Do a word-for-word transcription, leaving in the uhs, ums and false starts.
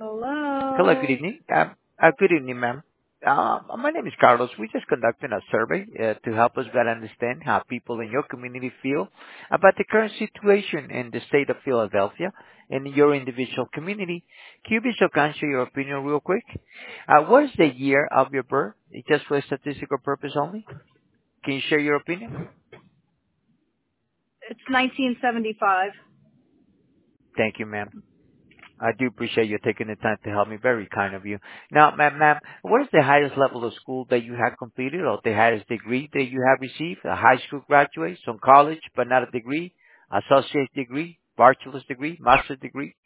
Hello, good Hello. evening. Um, uh, Good evening, ma'am. Uh, My name is Carlos. We're just conducting a survey uh, to help us better understand how people in your community feel about the current situation in the state of Philadelphia and in your individual community. Can you be so kind to share your opinion real quick? Uh, What is the year of your birth? Just for statistical purpose only. Can you share your opinion? It's nineteen seventy-five. Thank you, ma'am. I do appreciate you taking the time to help me. Very kind of you. Now, ma'am, ma'am, what is the highest level of school that you have completed or the highest degree that you have received? A high school graduate, some college, but not a degree, associate degree, bachelor's degree, master's degree?